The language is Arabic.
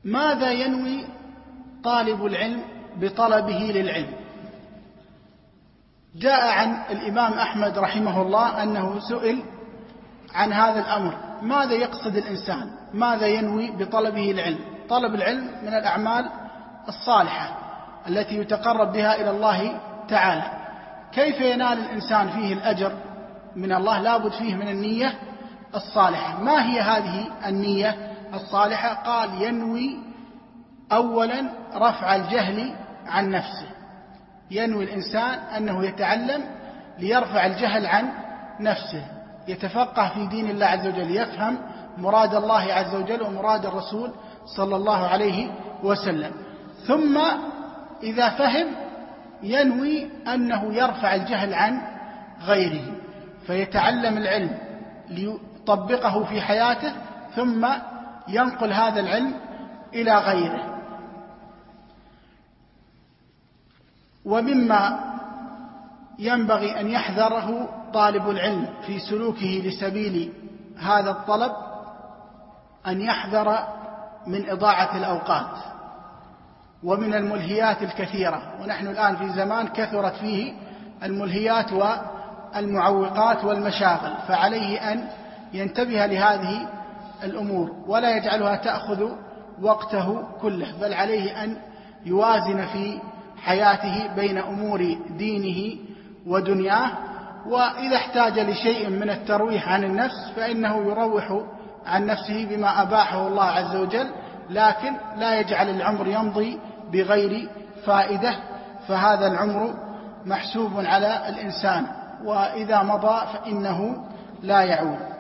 ماذا ينوي طالب العلم بطلبه للعلم؟ جاء عن الإمام أحمد رحمه الله أنه سئل عن هذا الأمر: ماذا يقصد الإنسان؟ ماذا ينوي بطلبه العلم؟ طلب العلم من الأعمال الصالحة التي يتقرب بها إلى الله تعالى. كيف ينال الإنسان فيه الأجر من الله؟ لابد فيه من النية الصالحة. ما هي هذه النية الصالحة؟ قال: ينوي أولا رفع الجهل عن نفسه. ينوي الإنسان أنه يتعلم ليرفع الجهل عن نفسه، يتفقه في دين الله عز وجل، يفهم مراد الله عز وجل ومراد الرسول صلى الله عليه وسلم. ثم إذا فهم ينوي أنه يرفع الجهل عن غيره، فيتعلم العلم ليطبقه في حياته ثم ينقل هذا العلم إلى غيره. ومما ينبغي أن يحذره طالب العلم في سلوكه لسبيل هذا الطلب أن يحذر من إضاعة الأوقات ومن الملهيات الكثيرة. ونحن الآن في زمان كثرت فيه الملهيات والمعوقات والمشاغل، فعليه أن ينتبه لهذه الأمور ولا يجعلها تأخذ وقته كله، بل عليه أن يوازن في حياته بين أمور دينه ودنياه. وإذا احتاج لشيء من الترويح عن النفس فإنه يروح عن نفسه بما أباحه الله عز وجل، لكن لا يجعل العمر يمضي بغير فائدة، فهذا العمر محسوب على الإنسان، وإذا مضى فإنه لا يعود.